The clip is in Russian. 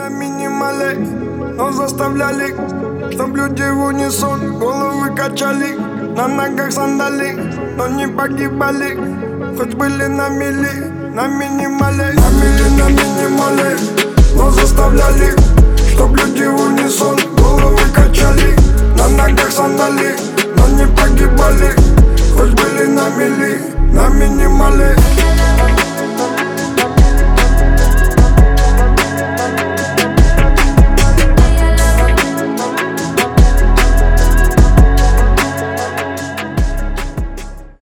на минимале, но заставляли, чтоб люди в унисон головы качали. На ногах сандали, но не погибали, хоть были на мели, на минимале. На минимале, но заставляли, чтоб люди в унисон головы качали.